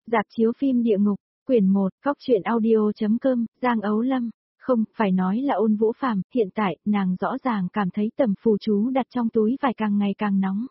Rạp chiếu phim Địa Ngục, quyển 1, Cóc truyện audio.com, Giang Ấu Lâm. Không, phải nói là Ôn Vũ Phàm, hiện tại, nàng rõ ràng cảm thấy tầm phù chú đặt trong túi vải càng ngày càng nóng.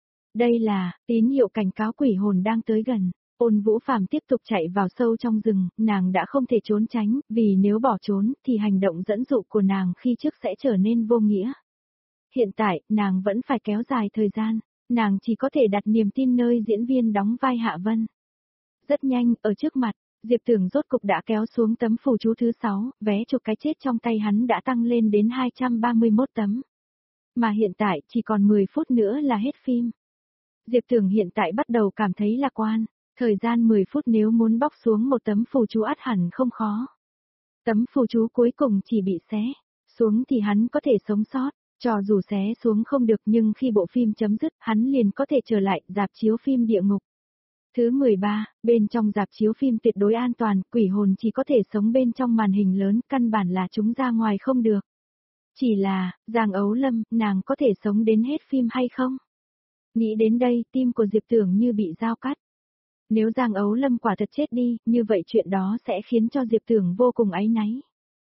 Đây là, tín hiệu cảnh cáo quỷ hồn đang tới gần. Ôn Vũ Phàm tiếp tục chạy vào sâu trong rừng, nàng đã không thể trốn tránh, vì nếu bỏ trốn, thì hành động dẫn dụ của nàng khi trước sẽ trở nên vô nghĩa. Hiện tại, nàng vẫn phải kéo dài thời gian, nàng chỉ có thể đặt niềm tin nơi diễn viên đóng vai Hạ Vân. Rất nhanh, ở trước mặt, Diệp Tưởng rốt cục đã kéo xuống tấm phù chú thứ 6, vé chụp cái chết trong tay hắn đã tăng lên đến 231 tấm. Mà hiện tại, chỉ còn 10 phút nữa là hết phim. Diệp Tưởng hiện tại bắt đầu cảm thấy lạc quan, thời gian 10 phút nếu muốn bóc xuống một tấm phù chú ắt hẳn không khó. Tấm phù chú cuối cùng chỉ bị xé xuống thì hắn có thể sống sót, cho dù xé xuống không được nhưng khi bộ phim chấm dứt, hắn liền có thể trở lại rạp chiếu phim Địa Ngục. Thứ 13, bên trong rạp chiếu phim tuyệt đối an toàn, quỷ hồn chỉ có thể sống bên trong màn hình lớn, căn bản là chúng ra ngoài không được. Chỉ là, Giang Ấu Lâm, nàng có thể sống đến hết phim hay không? Nghĩ đến đây, tim của Diệp Tưởng như bị dao cắt. Nếu Giang Ấu Lâm quả thật chết đi, như vậy chuyện đó sẽ khiến cho Diệp Tưởng vô cùng áy náy.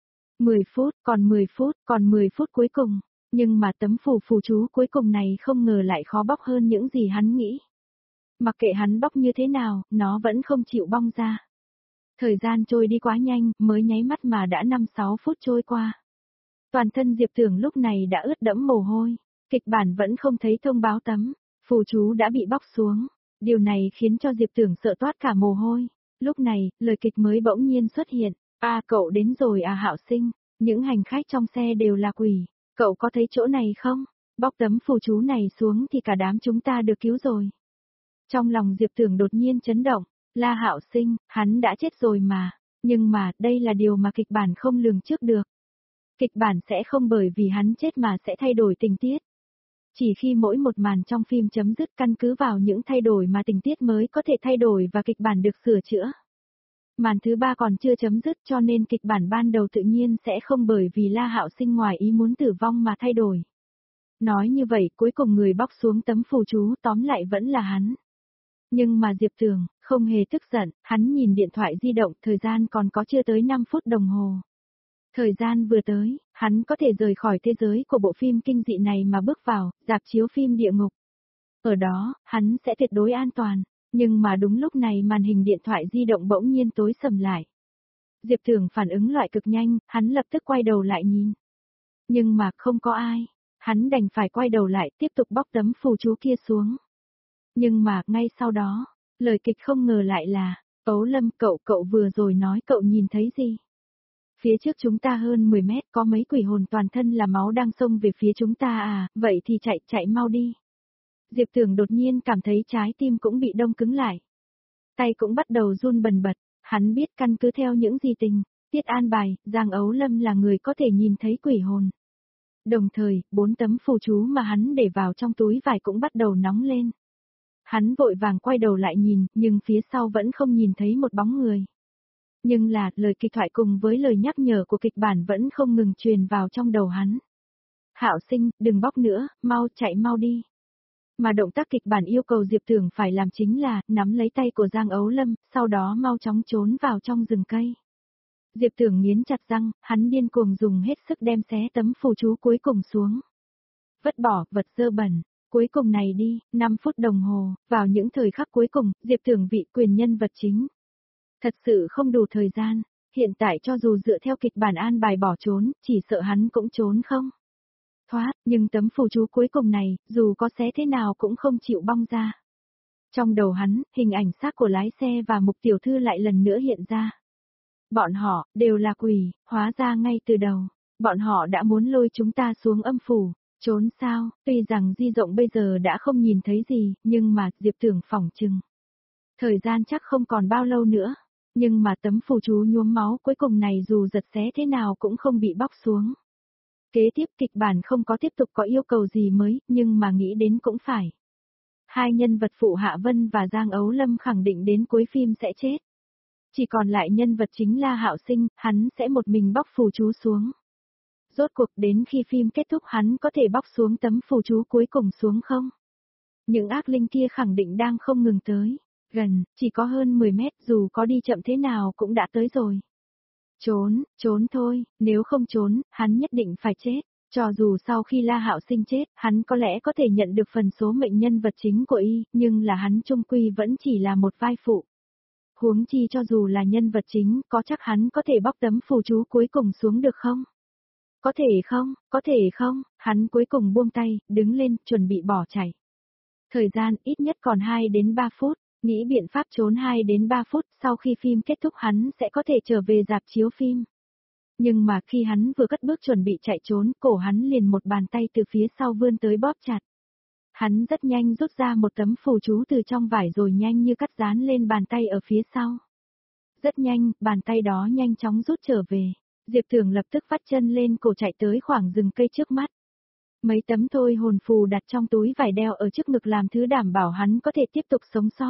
10 phút, còn 10 phút, còn 10 phút cuối cùng. Nhưng mà tấm phù chú cuối cùng này không ngờ lại khó bóc hơn những gì hắn nghĩ. Mặc kệ hắn bóc như thế nào, nó vẫn không chịu bong ra. Thời gian trôi đi quá nhanh, mới nháy mắt mà đã 5-6 phút trôi qua. Toàn thân Diệp Tưởng lúc này đã ướt đẫm mồ hôi, kịch bản vẫn không thấy thông báo tấm phù chú đã bị bóc xuống. Điều này khiến cho Diệp Tưởng sợ toát cả mồ hôi. Lúc này, lời kịch mới bỗng nhiên xuất hiện. Cậu đến rồi à Hạo Sinh, những hành khách trong xe đều là quỷ. Cậu có thấy chỗ này không? Bóc tấm phù chú này xuống thì cả đám chúng ta được cứu rồi. Trong lòng Diệp Tưởng đột nhiên chấn động, La Hạo Sinh, hắn đã chết rồi mà. Nhưng mà, đây là điều mà kịch bản không lường trước được. Kịch bản sẽ không bởi vì hắn chết mà sẽ thay đổi tình tiết. Chỉ khi mỗi một màn trong phim chấm dứt căn cứ vào những thay đổi mà tình tiết mới có thể thay đổi và kịch bản được sửa chữa. Màn thứ 3 còn chưa chấm dứt cho nên kịch bản ban đầu tự nhiên sẽ không bởi vì La Hạo Sinh ngoài ý muốn tử vong mà thay đổi. Nói như vậy cuối cùng người bóc xuống tấm phù chú tóm lại vẫn là hắn. Nhưng mà Diệp Tưởng, không hề tức giận, hắn nhìn điện thoại di động, thời gian còn có chưa tới 5 phút đồng hồ. Thời gian vừa tới, hắn có thể rời khỏi thế giới của bộ phim kinh dị này mà bước vào, rạp chiếu phim Địa Ngục. Ở đó, hắn sẽ tuyệt đối an toàn, nhưng mà đúng lúc này màn hình điện thoại di động bỗng nhiên tối sầm lại. Diệp Tưởng phản ứng loại cực nhanh, hắn lập tức quay đầu lại nhìn. Nhưng mà không có ai, hắn đành phải quay đầu lại tiếp tục bóc tấm phù chú kia xuống. Nhưng mà, ngay sau đó, lời kịch không ngờ lại là, Ấu Lâm cậu vừa rồi nói cậu nhìn thấy gì? Phía trước chúng ta hơn 10 mét có mấy quỷ hồn toàn thân là máu đang xông về phía chúng ta à, vậy thì chạy mau đi. Diệp Tưởng đột nhiên cảm thấy trái tim cũng bị đông cứng lại. Tay cũng bắt đầu run bần bật, hắn biết căn cứ theo những gì tình tiết an bài, Giang Ấu Lâm là người có thể nhìn thấy quỷ hồn. Đồng thời, 4 tấm phù chú mà hắn để vào trong túi vải cũng bắt đầu nóng lên. Hắn vội vàng quay đầu lại nhìn, nhưng phía sau vẫn không nhìn thấy một bóng người. Nhưng là, lời kịch thoại cùng với lời nhắc nhở của kịch bản vẫn không ngừng truyền vào trong đầu hắn. Hạo Sinh, đừng bóc nữa, chạy mau đi. Mà động tác kịch bản yêu cầu Diệp Tưởng phải làm chính là, nắm lấy tay của Giang Ấu Lâm, sau đó mau chóng trốn vào trong rừng cây. Diệp Tưởng nghiến chặt răng, hắn điên cuồng dùng hết sức đem xé tấm phù chú cuối cùng xuống. Vứt bỏ, vật dơ bẩn. Cuối cùng này đi, 5 phút đồng hồ, vào những thời khắc cuối cùng, Diệp Tưởng vị quyền nhân vật chính. Thật sự không đủ thời gian, hiện tại cho dù dựa theo kịch bản an bài bỏ trốn, chỉ sợ hắn cũng trốn không thoát, nhưng tấm phù chú cuối cùng này, dù có xé thế nào cũng không chịu bong ra. Trong đầu hắn, hình ảnh xác của lái xe và Mục Tiểu Thư lại lần nữa hiện ra. Bọn họ, đều là quỷ, hóa ra ngay từ đầu, bọn họ đã muốn lôi chúng ta xuống âm phủ. Trốn sao, tuy rằng Di Rộng bây giờ đã không nhìn thấy gì, nhưng mà, Diệp Tưởng phỏng chừng. Thời gian chắc không còn bao lâu nữa, nhưng mà tấm phù chú nhuốm máu cuối cùng này dù giật xé thế nào cũng không bị bóc xuống. Kế tiếp kịch bản không có tiếp tục có yêu cầu gì mới, nhưng mà nghĩ đến cũng phải. Hai nhân vật phụ Hạ Vân và Giang Ấu Lâm khẳng định đến cuối phim sẽ chết. Chỉ còn lại nhân vật chính La Hạo Sinh, hắn sẽ một mình bóc phù chú xuống. Rốt cuộc đến khi phim kết thúc hắn có thể bóc xuống tấm phù chú cuối cùng xuống không? Những ác linh kia khẳng định đang không ngừng tới. Gần, chỉ có hơn 10 mét, dù có đi chậm thế nào cũng đã tới rồi. Trốn thôi, nếu không trốn, hắn nhất định phải chết. Cho dù sau khi La Hạo Sinh chết, hắn có lẽ có thể nhận được phần số mệnh nhân vật chính của y, nhưng là hắn chung quy vẫn chỉ là một vai phụ. Huống chi cho dù là nhân vật chính, có chắc hắn có thể bóc tấm phù chú cuối cùng xuống được không? Có thể không, hắn cuối cùng buông tay, đứng lên, chuẩn bị bỏ chạy. Thời gian ít nhất còn 2 đến 3 phút, nghĩ biện pháp trốn 2 đến 3 phút, sau khi phim kết thúc hắn sẽ có thể trở về rạp chiếu phim. Nhưng mà khi hắn vừa cất bước chuẩn bị chạy trốn, cổ hắn liền một bàn tay từ phía sau vươn tới bóp chặt. Hắn rất nhanh rút ra một tấm phù chú từ trong vải rồi nhanh như cắt dán lên bàn tay ở phía sau. Rất nhanh, bàn tay đó nhanh chóng rút trở về. Diệp Thường lập tức vắt chân lên cổ chạy tới khoảng rừng cây trước mắt. Mấy tấm thôi hồn phù đặt trong túi vải đeo ở trước ngực làm thứ đảm bảo hắn có thể tiếp tục sống sót.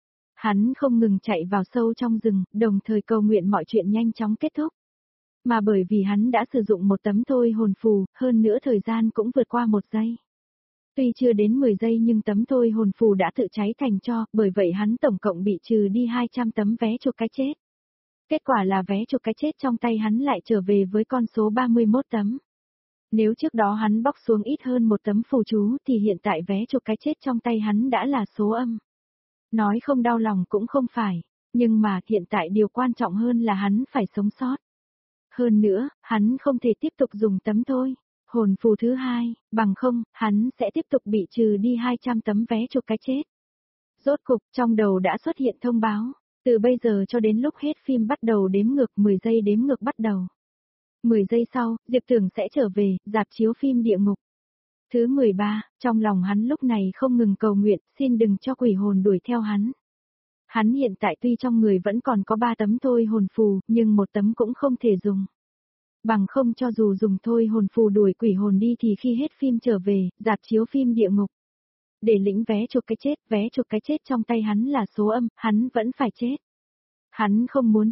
Hắn không ngừng chạy vào sâu trong rừng, đồng thời cầu nguyện mọi chuyện nhanh chóng kết thúc. Mà bởi vì hắn đã sử dụng một tấm thôi hồn phù, hơn nữa thời gian cũng vượt qua 1 giây. Tuy chưa đến 10 giây nhưng tấm thôi hồn phù đã tự cháy thành tro, bởi vậy hắn tổng cộng bị trừ đi 200 tấm vé chuộc cái chết. Kết quả là vé chuộc cái chết trong tay hắn lại trở về với con số 31 tấm. Nếu trước đó hắn bóc xuống ít hơn một tấm phù chú thì hiện tại vé chuộc cái chết trong tay hắn đã là số âm. Nói không đau lòng cũng không phải, nhưng mà hiện tại điều quan trọng hơn là hắn phải sống sót. Hơn nữa, hắn không thể tiếp tục dùng tấm thôi. Hồn phù thứ 2, bằng không, hắn sẽ tiếp tục bị trừ đi 200 tấm vé chuộc cái chết. Rốt cục, trong đầu đã xuất hiện thông báo, từ bây giờ cho đến lúc hết phim bắt đầu đếm ngược 10 giây đếm ngược bắt đầu. 10 giây sau, Diệp Tưởng sẽ trở về, rạp chiếu phim địa ngục. Thứ 13, trong lòng hắn lúc này không ngừng cầu nguyện, xin đừng cho quỷ hồn đuổi theo hắn. Hắn hiện tại tuy trong người vẫn còn có 3 tấm thôi hồn phù, nhưng một tấm cũng không thể dùng. Bằng không cho dù dùng thôi hồn phù đuổi quỷ hồn đi thì khi hết phim trở về, rạp chiếu phim địa ngục. Để lĩnh vé chuộc cái chết trong tay hắn là số âm, hắn vẫn phải chết. Hắn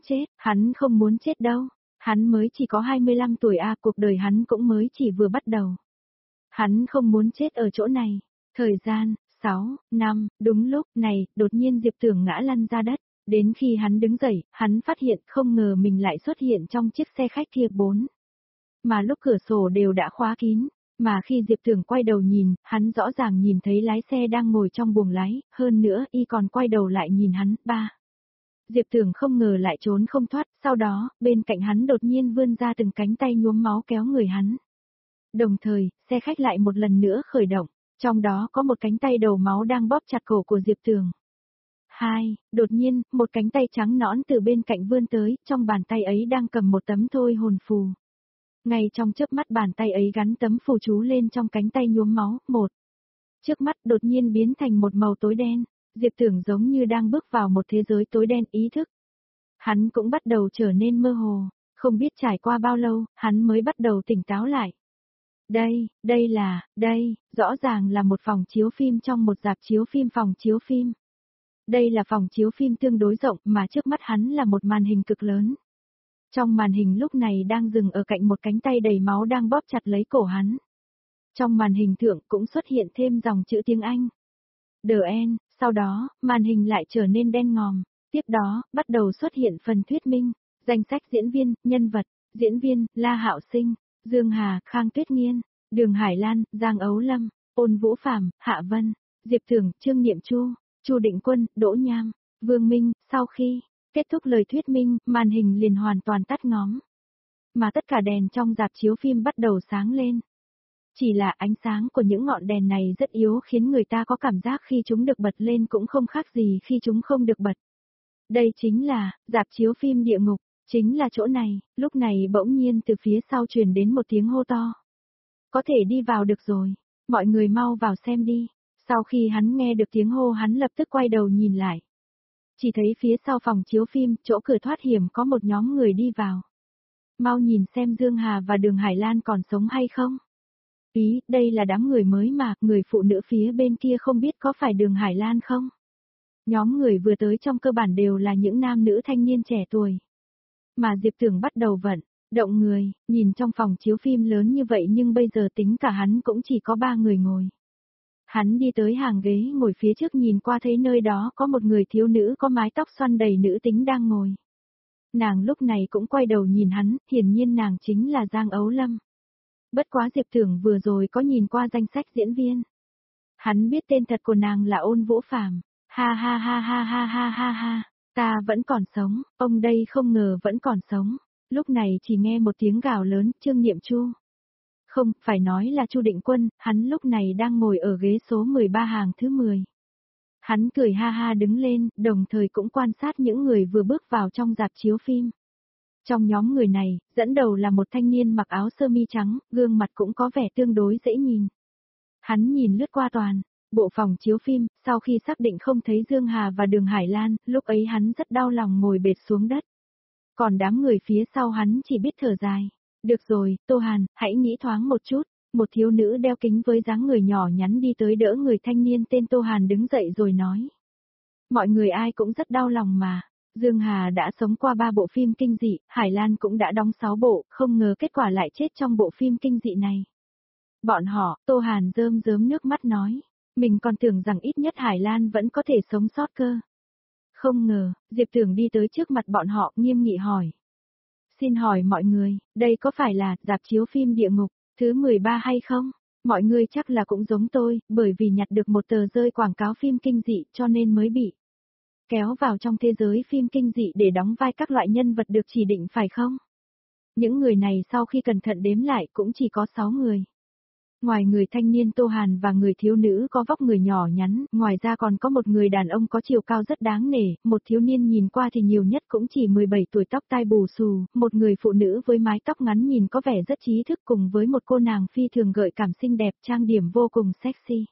không muốn chết đâu. Hắn mới chỉ có 25 tuổi cuộc đời hắn cũng mới chỉ vừa bắt đầu. Hắn không muốn chết ở chỗ này. Thời gian, 6 năm, đúng lúc này, đột nhiên Diệp Tưởng ngã lăn ra đất. Đến khi hắn đứng dậy, hắn phát hiện không ngờ mình lại xuất hiện trong chiếc xe khách kia 4. Mà lúc cửa sổ đều đã khóa kín, mà khi Diệp Tưởng quay đầu nhìn, hắn rõ ràng nhìn thấy lái xe đang ngồi trong buồng lái, hơn nữa y còn quay đầu lại nhìn hắn, 3. Diệp Tưởng không ngờ lại trốn không thoát, sau đó, bên cạnh hắn đột nhiên vươn ra từng cánh tay nhuốm máu kéo người hắn. Đồng thời, xe khách lại một lần nữa khởi động, trong đó có một cánh tay đầu máu đang bóp chặt cổ của Diệp Tưởng. 2, đột nhiên, một cánh tay trắng nõn từ bên cạnh vươn tới, trong bàn tay ấy đang cầm một tấm thôi hồn phù. Ngay trong chớp mắt bàn tay ấy gắn tấm phù chú lên trong cánh tay nhuốm máu, 1. Trước mắt đột nhiên biến thành một màu tối đen, Diệp Tưởng giống như đang bước vào một thế giới tối đen ý thức. Hắn cũng bắt đầu trở nên mơ hồ, không biết trải qua bao lâu, hắn mới bắt đầu tỉnh táo lại. Đây, rõ ràng là một phòng chiếu phim trong một rạp chiếu phim phòng chiếu phim. Đây là phòng chiếu phim tương đối rộng mà trước mắt hắn là một màn hình cực lớn. Trong màn hình lúc này đang dừng ở cạnh một cánh tay đầy máu đang bóp chặt lấy cổ hắn. Trong màn hình thượng cũng xuất hiện thêm dòng chữ tiếng Anh. The End, sau đó, màn hình lại trở nên đen ngòm. Tiếp đó, bắt đầu xuất hiện phần thuyết minh, danh sách diễn viên, nhân vật, diễn viên, La Hạo Sinh, Dương Hà, Khang Tuyết Nghiên, Đường Hải Lan, Giang Ấu Lâm, Ôn Vũ Phàm, Hạ Vân, Diệp Thường, Trương Niệm Chu, Chu Định Quân, Đỗ Nham, Vương Minh, sau khi kết thúc lời thuyết minh, màn hình liền hoàn toàn tắt ngóm. Mà tất cả đèn trong rạp chiếu phim bắt đầu sáng lên. Chỉ là ánh sáng của những ngọn đèn này rất yếu khiến người ta có cảm giác khi chúng được bật lên cũng không khác gì khi chúng không được bật. Đây chính là, rạp chiếu phim địa ngục, chính là chỗ này, lúc này bỗng nhiên từ phía sau truyền đến một tiếng hô to. Có thể đi vào được rồi, mọi người mau vào xem đi. Sau khi hắn nghe được tiếng hô hắn lập tức quay đầu nhìn lại. Chỉ thấy phía sau phòng chiếu phim, chỗ cửa thoát hiểm có một nhóm người đi vào. Mau nhìn xem Dương Hà và Đường Hải Lan còn sống hay không. Ý, đây là đám người mới mà, người phụ nữ phía bên kia không biết có phải Đường Hải Lan không? Nhóm người vừa tới trong cơ bản đều là những nam nữ thanh niên trẻ tuổi. Mà Diệp Tưởng bắt đầu động người, nhìn trong phòng chiếu phim lớn như vậy nhưng bây giờ tính cả hắn cũng chỉ có 3 người ngồi. Hắn đi tới hàng ghế ngồi phía trước nhìn qua thấy nơi đó có một người thiếu nữ có mái tóc xoăn đầy nữ tính đang ngồi. Nàng lúc này cũng quay đầu nhìn hắn, hiển nhiên nàng chính là Giang Ấu Lâm. Bất quá Diệp Tưởng vừa rồi có nhìn qua danh sách diễn viên. Hắn biết tên thật của nàng là Ôn Vũ Phàm. Ha ha ha ha ha ha ha ha, ta vẫn còn sống, ông đây không ngờ vẫn còn sống. Lúc này chỉ nghe một tiếng gào lớn, Trương Niệm Chu. Không, phải nói là Chu Định Quân, hắn lúc này đang ngồi ở ghế số 13 hàng thứ 10. Hắn cười ha ha đứng lên, đồng thời cũng quan sát những người vừa bước vào trong rạp chiếu phim. Trong nhóm người này, dẫn đầu là một thanh niên mặc áo sơ mi trắng, gương mặt cũng có vẻ tương đối dễ nhìn. Hắn nhìn lướt qua toàn bộ phòng chiếu phim, sau khi xác định không thấy Dương Hà và Đường Hải Lan, lúc ấy hắn rất đau lòng ngồi bệt xuống đất. Còn đám người phía sau hắn chỉ biết thở dài. Được rồi, Tô Hàn, hãy nghĩ thoáng một chút. Một thiếu nữ đeo kính với dáng người nhỏ nhắn đi tới đỡ người thanh niên tên Tô Hàn đứng dậy rồi nói. Mọi người ai cũng rất đau lòng mà. Dương Hà đã sống qua 3 bộ phim kinh dị, Hải Lan cũng đã đóng 6 bộ, không ngờ kết quả lại chết trong bộ phim kinh dị này. Bọn họ, Tô Hàn rơm rớm nước mắt nói. Mình còn tưởng rằng ít nhất Hải Lan vẫn có thể sống sót cơ. Không ngờ, Diệp Tưởng đi tới trước mặt bọn họ nghiêm nghị hỏi. Xin hỏi mọi người, đây có phải là rạp chiếu phim địa ngục, thứ 13 hay không? Mọi người chắc là cũng giống tôi, bởi vì nhặt được một tờ rơi quảng cáo phim kinh dị cho nên mới bị kéo vào trong thế giới phim kinh dị để đóng vai các loại nhân vật được chỉ định phải không? Những người này sau khi cẩn thận đếm lại cũng chỉ có 6 người. Ngoài người thanh niên Tô Hàn và người thiếu nữ có vóc người nhỏ nhắn, ngoài ra còn có một người đàn ông có chiều cao rất đáng nể, một thiếu niên nhìn qua thì nhiều nhất cũng chỉ 17 tuổi tóc tai bù xù, một người phụ nữ với mái tóc ngắn nhìn có vẻ rất trí thức cùng với một cô nàng phi thường gợi cảm xinh đẹp trang điểm vô cùng sexy.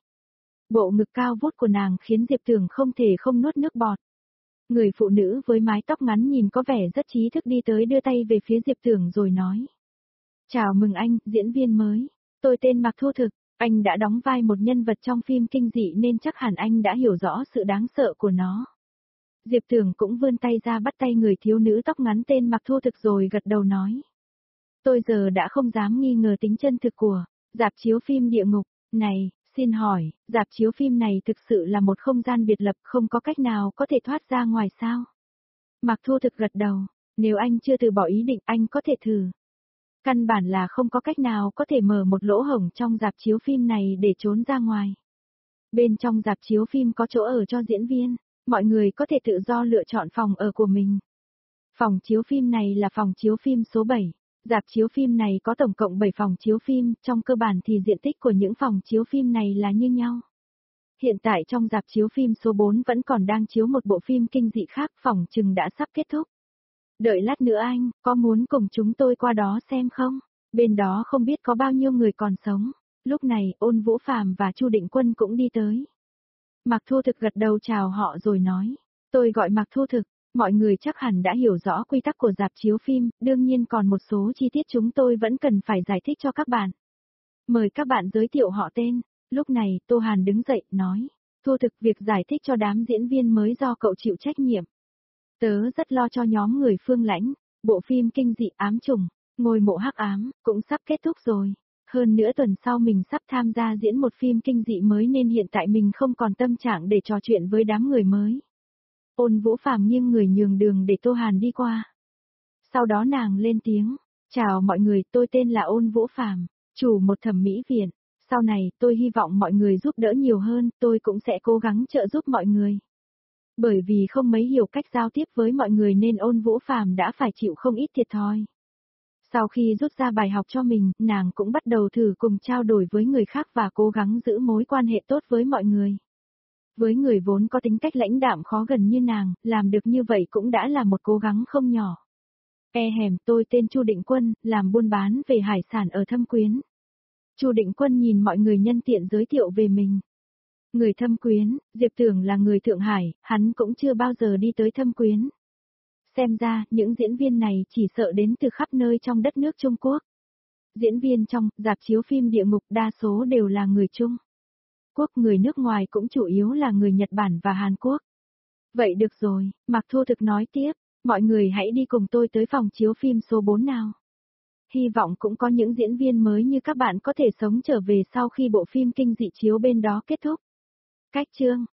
Bộ ngực cao vút của nàng khiến Diệp Tưởng không thể không nuốt nước bọt. Người phụ nữ với mái tóc ngắn nhìn có vẻ rất trí thức đi tới đưa tay về phía Diệp Tưởng rồi nói. Chào mừng anh, diễn viên mới. Tôi tên Mạc Thu Thực, anh đã đóng vai một nhân vật trong phim kinh dị nên chắc hẳn anh đã hiểu rõ sự đáng sợ của nó. Diệp Tưởng cũng vươn tay ra bắt tay người thiếu nữ tóc ngắn tên Mạc Thu Thực rồi gật đầu nói. Tôi giờ đã không dám nghi ngờ tính chân thực của rạp chiếu phim địa ngục. Này, xin hỏi, rạp chiếu phim này thực sự là một không gian biệt lập không có cách nào có thể thoát ra ngoài sao? Mạc Thu Thực gật đầu, nếu anh chưa từ bỏ ý định anh có thể thử. Căn bản là không có cách nào có thể mở một lỗ hổng trong rạp chiếu phim này để trốn ra ngoài. Bên trong rạp chiếu phim có chỗ ở cho diễn viên, mọi người có thể tự do lựa chọn phòng ở của mình. Phòng chiếu phim này là phòng chiếu phim số 7. Rạp chiếu phim này có tổng cộng 7 phòng chiếu phim, trong cơ bản thì diện tích của những phòng chiếu phim này là như nhau. Hiện tại trong rạp chiếu phim số 4 vẫn còn đang chiếu một bộ phim kinh dị khác, phòng chừng đã sắp kết thúc. Đợi lát nữa anh, có muốn cùng chúng tôi qua đó xem không? Bên đó không biết có bao nhiêu người còn sống. Lúc này, Ôn Vũ Phàm và Chu Định Quân cũng đi tới. Mạc Thu Thực gật đầu chào họ rồi nói. Tôi gọi Mạc Thu Thực, mọi người chắc hẳn đã hiểu rõ quy tắc của rạp chiếu phim, đương nhiên còn một số chi tiết chúng tôi vẫn cần phải giải thích cho các bạn. Mời các bạn giới thiệu họ tên. Lúc này, Tô Hàn đứng dậy, nói. Thu Thực việc giải thích cho đám diễn viên mới do cậu chịu trách nhiệm. Tớ rất lo cho nhóm người Phương Lãnh, bộ phim kinh dị ám trùng, ngôi mộ hắc ám, cũng sắp kết thúc rồi. Hơn nữa tuần sau mình sắp tham gia diễn một phim kinh dị mới nên hiện tại mình không còn tâm trạng để trò chuyện với đám người mới. Ôn Vũ Phàm nghiêng người nhường đường để Tô Hàn đi qua. Sau đó nàng lên tiếng, chào mọi người, tôi tên là Ôn Vũ Phàm, chủ một thẩm mỹ viện. Sau này tôi hy vọng mọi người giúp đỡ nhiều hơn, tôi cũng sẽ cố gắng trợ giúp mọi người. Bởi vì không mấy hiểu cách giao tiếp với mọi người nên Ôn Vũ Phàm đã phải chịu không ít thiệt thòi. Sau khi rút ra bài học cho mình, nàng cũng bắt đầu thử cùng trao đổi với người khác và cố gắng giữ mối quan hệ tốt với mọi người. Với người vốn có tính cách lãnh đạm khó gần như nàng, làm được như vậy cũng đã là một cố gắng không nhỏ. Tôi tên Chu Định Quân, làm buôn bán về hải sản ở Thâm Quyến. Chu Định Quân nhìn mọi người nhân tiện giới thiệu về mình. Người Thâm Quyến, Diệp Tưởng là người Thượng Hải, hắn cũng chưa bao giờ đi tới Thâm Quyến. Xem ra, những diễn viên này chỉ sợ đến từ khắp nơi trong đất nước Trung Quốc. Diễn viên trong rạp chiếu phim địa ngục đa số đều là người Trung Quốc, người nước ngoài cũng chủ yếu là người Nhật Bản và Hàn Quốc. Vậy được rồi, Mạc Thu Thực nói tiếp, mọi người hãy đi cùng tôi tới phòng chiếu phim số 4 nào. Hy vọng cũng có những diễn viên mới như các bạn có thể sống trở về sau khi bộ phim kinh dị chiếu bên đó kết thúc. Cách chương